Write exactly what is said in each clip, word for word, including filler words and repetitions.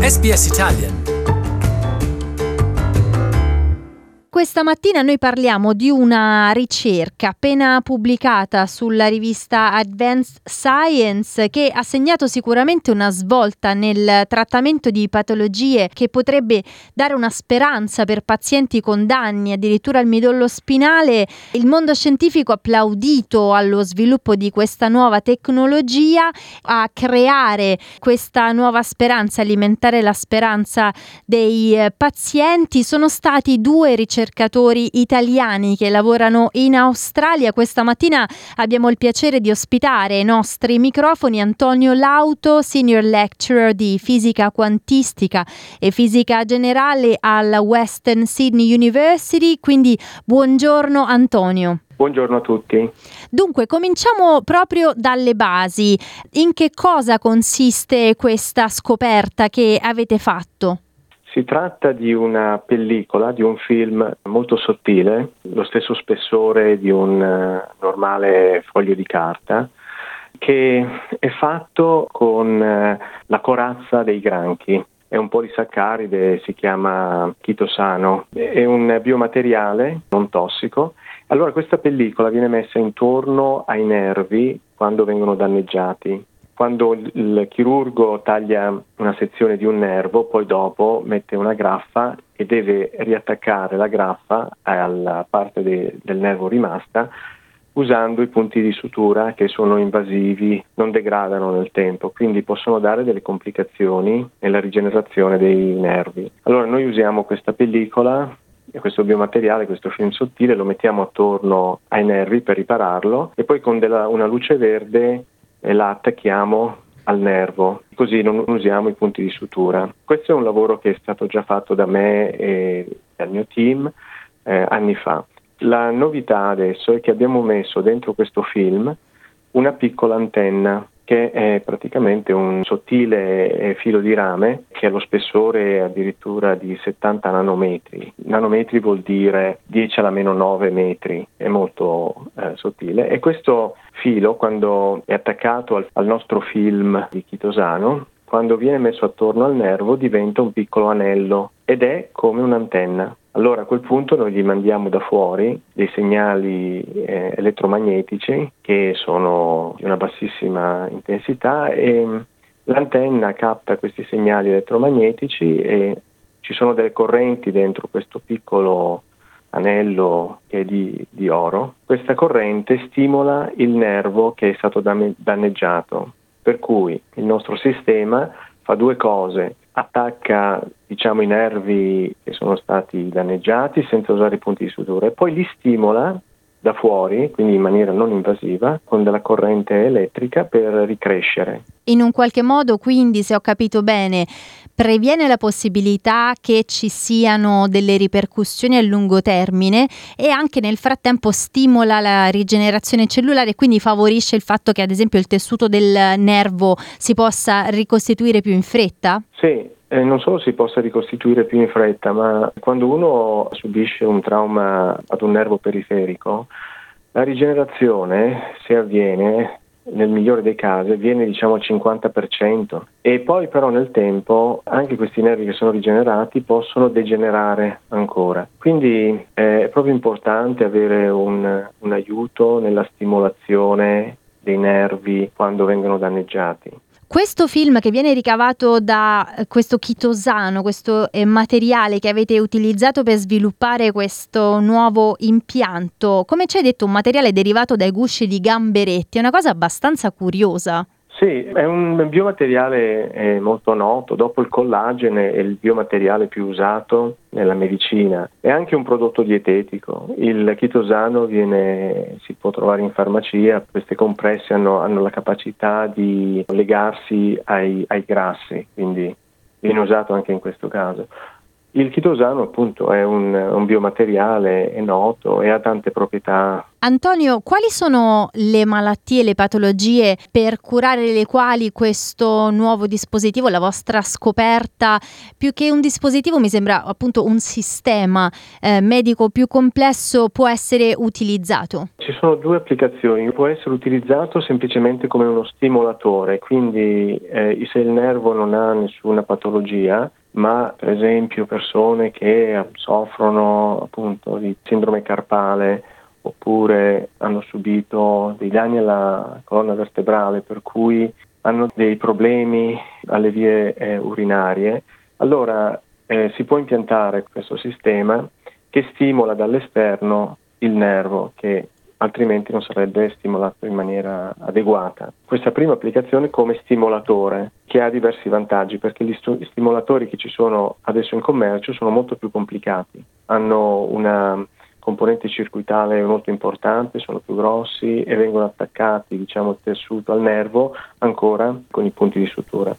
S B S Italian. Questa mattina noi parliamo di una ricerca appena pubblicata sulla rivista Advanced Science che ha segnato sicuramente una svolta nel trattamento di patologie che potrebbe dare una speranza per pazienti con danni addirittura al midollo spinale. Il mondo scientifico ha applaudito allo sviluppo di questa nuova tecnologia, a creare questa nuova speranza, alimentare la speranza dei pazienti. Sono stati due ricercatori italiani che lavorano in Australia. Questa mattina abbiamo il piacere di ospitare ai nostri microfoni Antonio Lauto, Senior Lecturer di Fisica Quantistica e Fisica Generale alla Western Sydney University. Quindi buongiorno Antonio. Buongiorno a tutti. Dunque, cominciamo proprio dalle basi. In che cosa consiste questa scoperta che avete fatto? Si tratta di una pellicola, di un film molto sottile, lo stesso spessore di un uh, normale foglio di carta, che è fatto con uh, la corazza dei granchi. È un polisaccaride, si chiama chitosano, è un biomateriale non tossico. Allora questa pellicola viene messa intorno ai nervi quando vengono danneggiati. Quando il chirurgo taglia una sezione di un nervo, poi dopo mette una graffa e deve riattaccare la graffa alla parte de- del nervo rimasta usando i punti di sutura che sono invasivi, non degradano nel tempo, quindi possono dare delle complicazioni nella rigenerazione dei nervi. Allora noi usiamo questa pellicola, questo biomateriale, questo film sottile, lo mettiamo attorno ai nervi per ripararlo e poi con della, una luce verde e la attacchiamo al nervo, così non usiamo i punti di sutura. Questo è un lavoro che è stato già fatto da me e dal mio team eh, anni fa. La novità adesso è che abbiamo messo dentro questo film una piccola antenna che è praticamente un sottile filo di rame che ha lo spessore addirittura di settanta nanometri. Nanometri vuol dire dieci alla meno nove metri, è molto eh, sottile. E questo filo, quando è attaccato al, al nostro film di chitosano, quando viene messo attorno al nervo diventa un piccolo anello ed è come un'antenna. Allora a quel punto noi gli mandiamo da fuori dei segnali eh, elettromagnetici che sono di una bassissima intensità e l'antenna capta questi segnali elettromagnetici e ci sono delle correnti dentro questo piccolo anello che è di, di oro. Questa corrente stimola il nervo che è stato danneggiato, per cui il nostro sistema fa due cose: attacca diciamo i nervi che sono stati danneggiati senza usare i punti di sutura e poi li stimola da fuori, quindi in maniera non invasiva, con della corrente elettrica per ricrescere. In un qualche modo, quindi, se ho capito bene, previene la possibilità che ci siano delle ripercussioni a lungo termine e anche nel frattempo stimola la rigenerazione cellulare e quindi favorisce il fatto che ad esempio il tessuto del nervo si possa ricostituire più in fretta? Sì. Eh, non solo si possa ricostituire più in fretta, ma quando uno subisce un trauma ad un nervo periferico, la rigenerazione, se avviene, nel migliore dei casi, avviene diciamo al cinquanta per cento e poi però nel tempo anche questi nervi che sono rigenerati possono degenerare ancora. Quindi eh, è proprio importante avere un, un aiuto nella stimolazione dei nervi quando vengono danneggiati. Questo film che viene ricavato da questo chitosano, questo eh, materiale che avete utilizzato per sviluppare questo nuovo impianto, come ci hai detto, un materiale derivato dai gusci di gamberetti, è una cosa abbastanza curiosa. Sì, è un biomateriale eh, molto noto, dopo il collagene è il biomateriale più usato nella medicina, è anche un prodotto dietetico. Il chitosano viene, si può trovare in farmacia, queste compresse hanno, hanno la capacità di legarsi ai, ai grassi, quindi viene usato anche in questo caso. Il chitosano appunto è un, un biomateriale, è noto e ha tante proprietà. Antonio, quali sono le malattie, le patologie per curare le quali questo nuovo dispositivo, la vostra scoperta, più che un dispositivo mi sembra appunto un sistema eh, medico più complesso, può essere utilizzato? Ci sono due applicazioni, può essere utilizzato semplicemente come uno stimolatore, quindi eh, se il nervo non ha nessuna patologia, ma per esempio persone che soffrono appunto di sindrome carpale oppure hanno subito dei danni alla colonna vertebrale per cui hanno dei problemi alle vie eh, urinarie, allora eh, si può impiantare questo sistema che stimola dall'esterno il nervo che altrimenti non sarebbe stimolato in maniera adeguata. Questa prima applicazione come stimolatore, che ha diversi vantaggi, perché gli stu- stimolatori che ci sono adesso in commercio sono molto più complicati, hanno una componente circuitale molto importante, sono più grossi e vengono attaccati, diciamo, il tessuto al nervo ancora con i punti di sutura.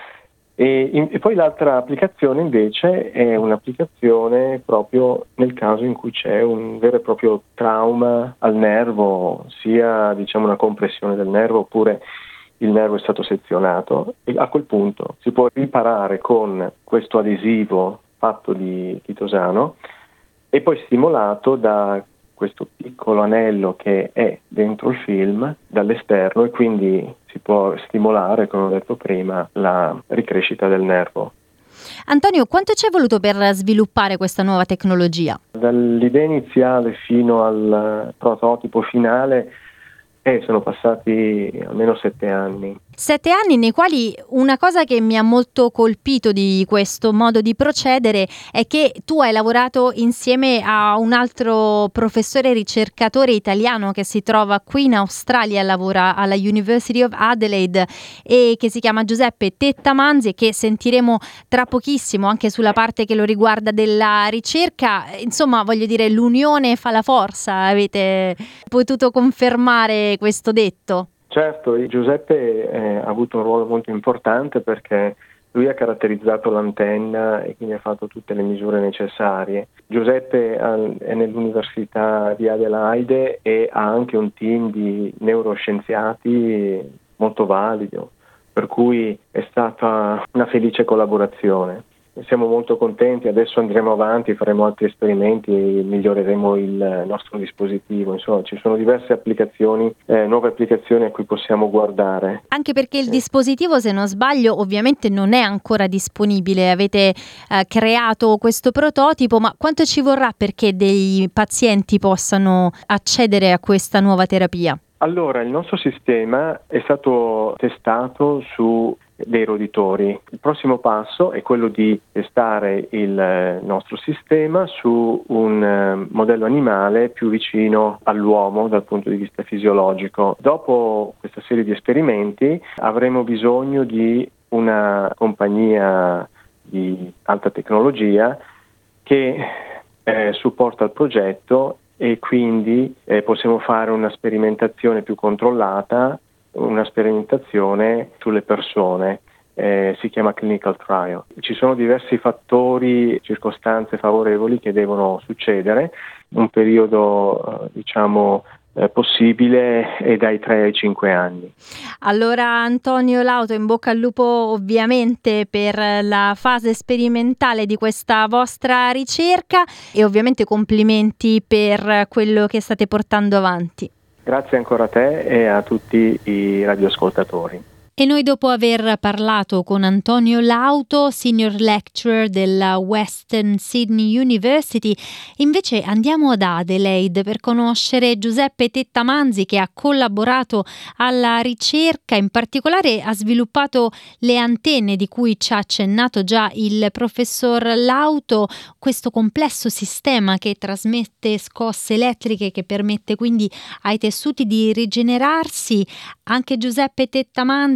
E, in, e poi l'altra applicazione invece è un'applicazione proprio nel caso in cui c'è un vero e proprio trauma al nervo, sia diciamo una compressione del nervo oppure il nervo è stato sezionato, e a quel punto si può riparare con questo adesivo fatto di chitosano e poi stimolato da questo piccolo anello che è dentro il film dall'esterno e quindi si può stimolare, come ho detto prima, la ricrescita del nervo. Antonio, quanto ci è voluto per sviluppare questa nuova tecnologia? Dall'idea iniziale fino al prototipo finale eh, sono passati almeno sette anni. Sette anni nei quali una cosa che mi ha molto colpito di questo modo di procedere è che tu hai lavorato insieme a un altro professore ricercatore italiano che si trova qui in Australia, lavora alla University of Adelaide e che si chiama Giuseppe Tettamanzi e che sentiremo tra pochissimo anche sulla parte che lo riguarda della ricerca. Insomma, voglio dire, l'unione fa la forza, avete potuto confermare questo detto? Certo, Giuseppe eh, ha avuto un ruolo molto importante perché lui ha caratterizzato l'antenna e quindi ha fatto tutte le misure necessarie. Giuseppe è nell'Università di Adelaide e ha anche un team di neuroscienziati molto valido, per cui è stata una felice collaborazione. Siamo molto contenti, adesso andremo avanti, faremo altri esperimenti e miglioreremo il nostro dispositivo. Insomma, ci sono diverse applicazioni, eh, nuove applicazioni a cui possiamo guardare. Anche perché il dispositivo, se non sbaglio, ovviamente non è ancora disponibile. Avete eh, creato questo prototipo, ma quanto ci vorrà perché dei pazienti possano accedere a questa nuova terapia? Allora, il nostro sistema è stato testato su dei roditori. Il prossimo passo è quello di testare il nostro sistema su un modello animale più vicino all'uomo dal punto di vista fisiologico. Dopo questa serie di esperimenti avremo bisogno di una compagnia di alta tecnologia che eh, supporta il progetto e quindi eh, possiamo fare una sperimentazione più controllata, una sperimentazione sulle persone, eh, si chiama clinical trial. Ci sono diversi fattori, circostanze favorevoli che devono succedere, un periodo eh, diciamo eh, possibile è dai tre ai cinque anni. Allora Antonio Lauto, in bocca al lupo ovviamente per la fase sperimentale di questa vostra ricerca e ovviamente complimenti per quello che state portando avanti. Grazie ancora a te e a tutti i radioascoltatori. E noi, dopo aver parlato con Antonio Lauto, Senior Lecturer della Western Sydney University, invece andiamo ad Adelaide per conoscere Giuseppe Tettamanzi, che ha collaborato alla ricerca, in particolare ha sviluppato le antenne di cui ci ha accennato già il professor Lauto, questo complesso sistema che trasmette scosse elettriche che permette quindi ai tessuti di rigenerarsi. Anche Giuseppe Tettamanzi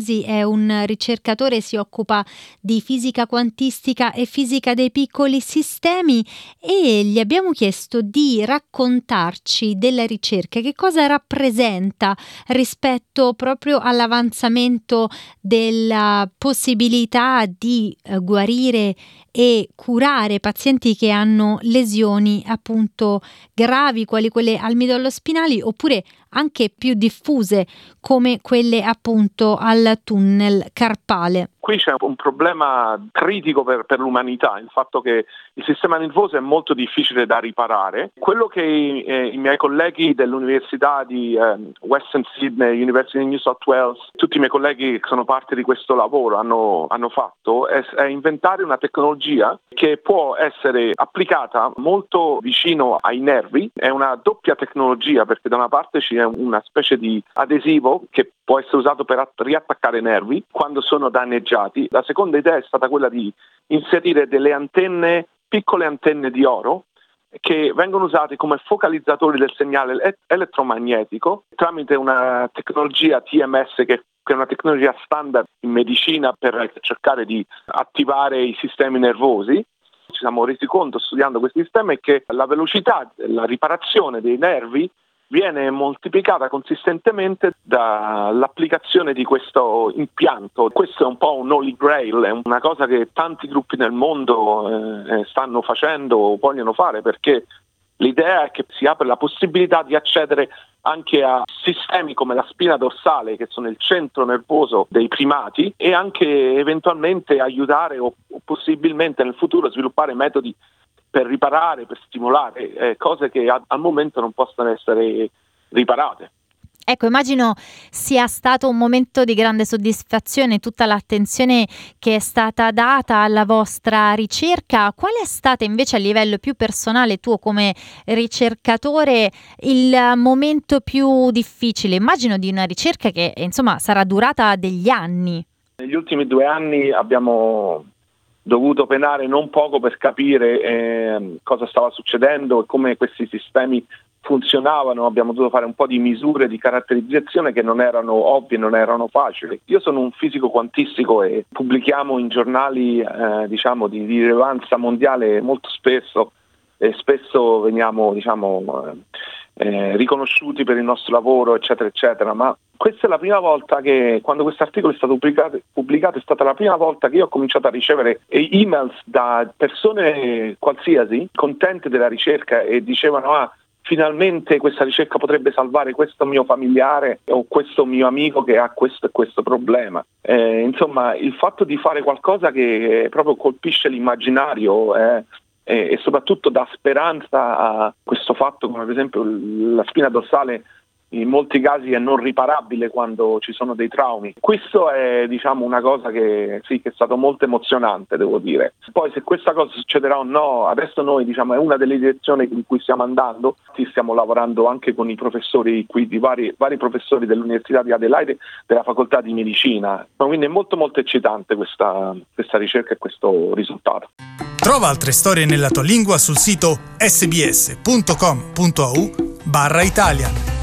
Masi è un ricercatore, si occupa di fisica quantistica e fisica dei piccoli sistemi e gli abbiamo chiesto di raccontarci della ricerca, che cosa rappresenta rispetto proprio all'avanzamento della possibilità di eh, guarire e curare pazienti che hanno lesioni appunto gravi, quali quelle al midollo spinali, oppure anche più diffuse come quelle appunto al tunnel carpale. Qui c'è un problema critico per, per l'umanità, il fatto che il sistema nervoso è molto difficile da riparare. Quello che eh, i miei colleghi dell'Università di eh, Western Sydney, University of New South Wales, tutti i miei colleghi che sono parte di questo lavoro hanno, hanno fatto è, è inventare una tecnologia che può essere applicata molto vicino ai nervi. È una doppia tecnologia, perché da una parte c'è una specie di adesivo che può essere usato per att- riattaccare i nervi quando sono danneggiati. La seconda idea è stata quella di inserire delle antenne, piccole antenne di oro, che vengono usate come focalizzatori del segnale ele- elettromagnetico tramite una tecnologia T M S che, che è una tecnologia standard in medicina per cercare di attivare i sistemi nervosi. Ci siamo resi conto studiando questi sistemi che la velocità della riparazione dei nervi viene moltiplicata consistentemente dall'applicazione di questo impianto. Questo è un po' un holy grail, è una cosa che tanti gruppi nel mondo eh, stanno facendo o vogliono fare, perché l'idea è che si apre la possibilità di accedere anche a sistemi come la spina dorsale, che sono il centro nervoso dei primati, e anche eventualmente aiutare o, o possibilmente nel futuro sviluppare metodi per riparare, per stimolare eh, cose che a, al momento non possono essere riparate. Ecco, immagino sia stato un momento di grande soddisfazione tutta l'attenzione che è stata data alla vostra ricerca. Qual è stata invece a livello più personale, tuo come ricercatore, il momento più difficile? Immagino di una ricerca che insomma sarà durata degli anni. Negli ultimi due anni abbiamo dovuto penare non poco per capire eh, cosa stava succedendo e come questi sistemi funzionavano. Abbiamo dovuto fare un po' di misure di caratterizzazione che non erano ovvie, non erano facili. Io sono un fisico quantistico e pubblichiamo in giornali eh, diciamo di, di rilevanza mondiale molto spesso, e spesso veniamo diciamo eh, riconosciuti per il nostro lavoro, eccetera eccetera, ma questa è la prima volta che, quando questo articolo è stato pubblicato, pubblicato, è stata la prima volta che io ho cominciato a ricevere emails da persone qualsiasi, contente della ricerca, e dicevano ah, finalmente questa ricerca potrebbe salvare questo mio familiare o questo mio amico che ha questo e questo problema. Eh, insomma, il fatto di fare qualcosa che proprio colpisce l'immaginario eh, e, e soprattutto dà speranza a questo fatto, come per esempio la spina dorsale in molti casi è non riparabile quando ci sono dei traumi. Questo è diciamo una cosa che sì, che è stato molto emozionante, devo dire. Poi se questa cosa succederà o no, adesso noi diciamo è una delle direzioni in cui stiamo andando. Stiamo lavorando anche con i professori qui, di vari, vari professori dell'Università di Adelaide, della facoltà di medicina. Quindi è molto molto eccitante questa, questa ricerca e questo risultato. Trova altre storie nella tua lingua sul sito sbs punto com punto a u barra Italian.